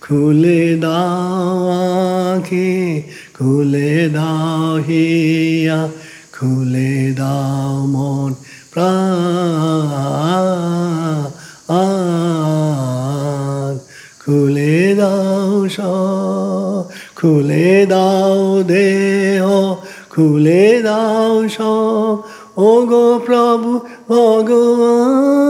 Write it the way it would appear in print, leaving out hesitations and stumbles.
খুলে দাও আঁখি, খুলে দাও হিয়া, খুলে দাও মন প্রাণ, খুলে দাও সব, খুলে দাও দেহ, খুলে দাও সব, ওগো প্রভু ভগবান।